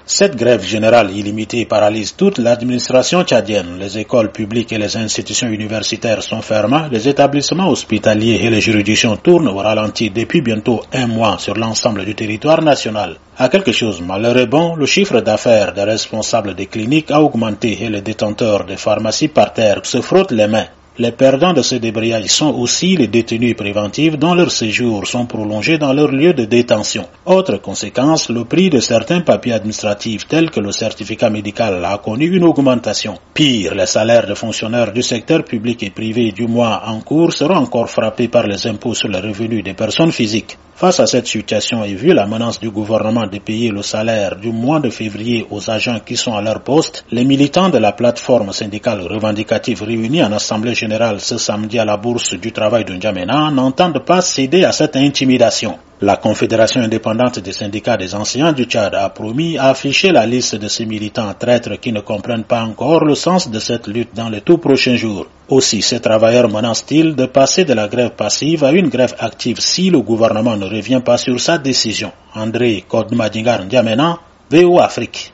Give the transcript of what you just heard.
Cette grève générale illimitée paralyse toute l'administration tchadienne. Les écoles publiques et les institutions universitaires sont fermées. Les établissements hospitaliers et les juridictions tournent au ralenti depuis bientôt un mois sur l'ensemble du territoire national. À quelque chose malheur est bon, le chiffre d'affaires des responsables des cliniques a augmenté et les détenteurs des pharmacies par terre se frottent les mains. Les perdants de ce débrayage sont aussi les détenus préventifs dont leurs séjours sont prolongés dans leur lieu de détention. Autre conséquence, le prix de certains papiers administratifs tels que le certificat médical a connu une augmentation. Pire, les salaires de fonctionnaires du secteur public et privé du mois en cours seront encore frappés par les impôts sur les revenus des personnes physiques. Face à cette situation et vu la menace du gouvernement de payer le salaire du mois de février aux agents qui sont à leur poste, les militants de la plateforme syndicale revendicative réunis en assemblée générale ce samedi à la bourse du travail de N'Djamena n'entendent pas céder à cette intimidation. La Confédération indépendante des syndicats des enseignants du Tchad a promis à afficher la liste de ces militants traîtres qui ne comprennent pas encore le sens de cette lutte dans les tout prochains jours. Aussi, ces travailleurs menacent-ils de passer de la grève passive à une grève active si le gouvernement ne revient pas sur sa décision. André Kodmadingar N'Djamena, VOA Afrique.